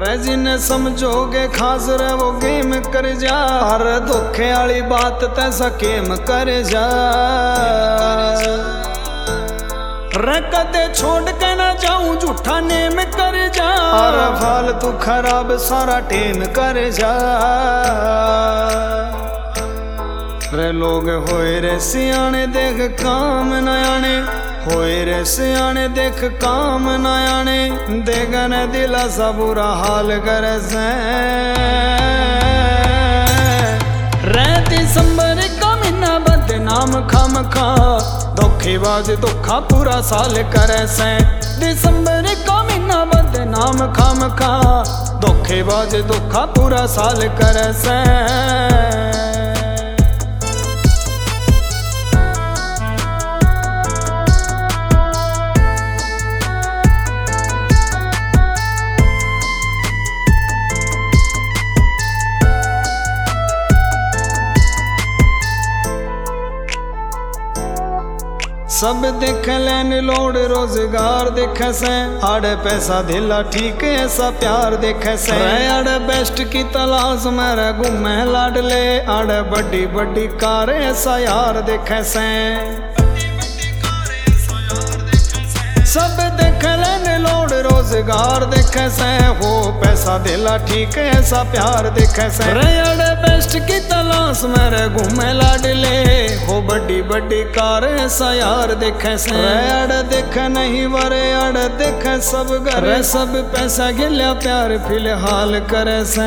रे जिन्हें समझोगे खास रे वो गेम कर जा, हर धोखे वाली बात तैसा केम कर जा। रे कदे छोड़ के ना जाऊं झूठा नेम कर जा, और फालतू खराब सारा टेम कर जा। रे लोग होए रे सियाने देख काम न आने, होए रे सियाने देख काम न आने, देगन दिला सा बुरा हाल करे से। रे दिसंबर का महीना बदनाम खाम खा, धोखेबाज धोखा पूरा साल करे से। दिसंबर का महीना बदनाम खाम खा, धोखेबाज धोखा पूरा साल करे से। सब देख लैन लोड रोजगार देखे से, आड़े पैसा दिला ठीक ऐसा प्यार देखे से। आड़े बेस्ट की तलाश मेरे घूमे लाडले, आड़े बड़ी बड़ी कार ऐसा यार देखे से। सब देख लैन लोड रोजगार देखे से, हो पैसा दिला ठीक ऐसा प्यार देखे से। अड़े बेस्ट की तलाश मेरे घूमे लाडले, हो बड़ी बड़ी कार ऐसा यार देखे से। अड़े देखे नहीं वरे अड़े देखे सब घर, सब पैसा गिल्या प्यार फिलहाल करे से।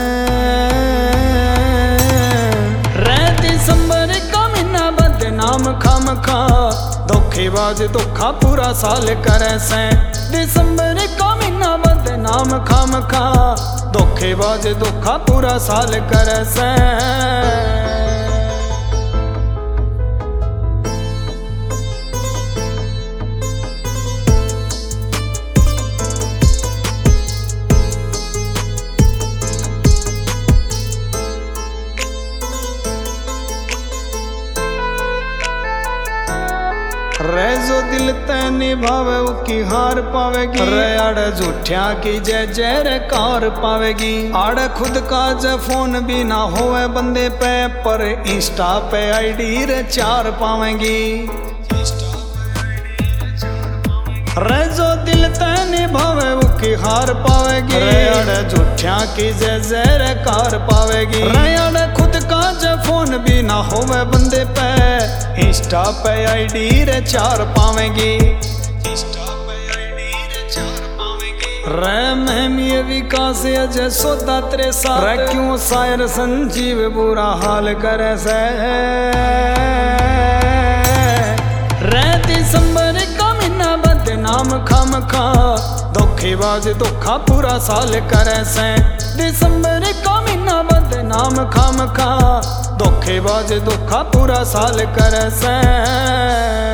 रे दिसंबर का महीना बदनाम खाम खा, धोखेबाज धोखा पूरा साल करे से। दिसंबर का महीना बदनाम खाम खा, धोखेबाज धोखा पूरा साल करे से। रे जो दिल तय निभावे उसकी हार पावेगी, रे आड़े झूठिया की जय जय रे कार पावेगी। आड़े खुद का जय फोन भी ना होवे बंदे पे, पर इंस्टा पे आईडी रे 4 पावेगी। रे जो दिल तय निभावे उसकी हार पावेगी, रे आड़े झूठिया की जय जय रे कार पावेगी। रे आड़े खुद का जय फोन भी ना होवे बंदे पे, इंस्टा पे आईडी रे 4 पावेगी। रे महमी विकास अजय सोदा तेरे साथ, रे क्यों शायर संजीव बुरा हाल करे से। रे दिसंबर का महीना बदनाम खाम खा, धोखेबाज धोखा पूरा साल करे से। दिसंबर का महीना बदनाम खाम खा, धोखेबाज धोखा पूरा साल करे से।